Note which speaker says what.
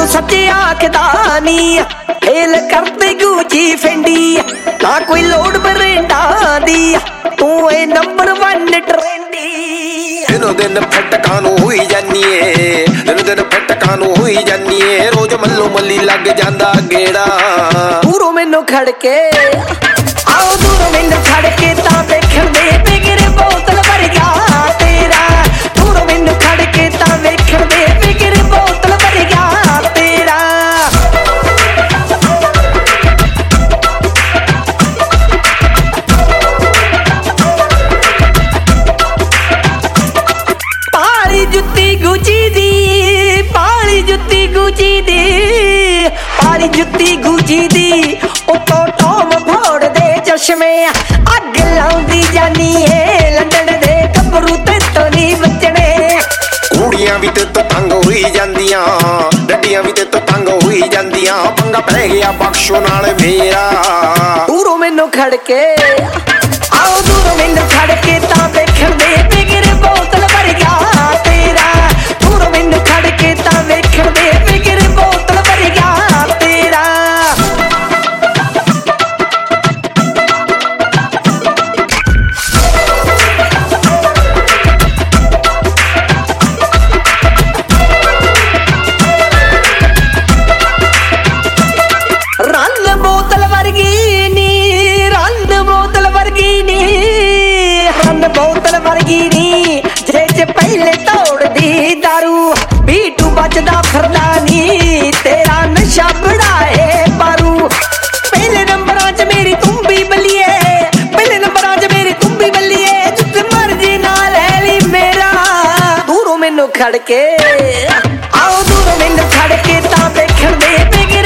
Speaker 1: तू सच्चे आखदा नी फेल करते गुची फेंडी ना कोई लोड बरेंडा दी तू ए नंबर 1 ट्रेंडी
Speaker 2: दिनों दिन फटका नू हुई जानी है दिनों दिन फटका नू हुई जानी है रोज मल्लो मल्ली लग जांदा गेड़ा
Speaker 1: दूरों मैनू खड़के आओ दूरों मैनू खड़के ता देखण दे बिगड़ बोतल भर गया तेरा दूरों मैनू खड़के ता देखण दे बिगड़ बोतल भर गया तेरा पाली जुत्ती गुची दी पाली जुत्ती गुची दी पाली जुत्ती गुची दी उतो टॉम फोड़ दे चश्मे अग लाउंदी जानी है लंडन दे कबरू ते तो नहीं बचने
Speaker 2: कुड़ियां भी ते तो तंग हुई जांदियां डड्डियां भी ते तो तंग हुई जांदियां पंगा पै गया बख्शो नाल मेरा
Speaker 1: दूरों मैनू खड़के आओ दूरों मैनू खड़के ता देखण दे बिगड़ बोतल भर गया तेरा दूरों मैनू खड़के ता देखण दे बिगड़ बोतल भर गया तेरा रन बोतल वर्गी नी रन बोतल वर्गी नी रन बोतल वर्गी नी जे च पहले तोड़ दी दारू बीटू बचदा फिरदा नी तेरा नशा बढ़ाए पारू पहले नंबरां च मेरी तुम भी बलिए पहले नंबरां च मेरी तुम भी बलिए जिथे मर्जी ना ले ली मेरा दूरों मैनू खड़के आओ दूरों मैनू खड़के ता देखण दे बिगड़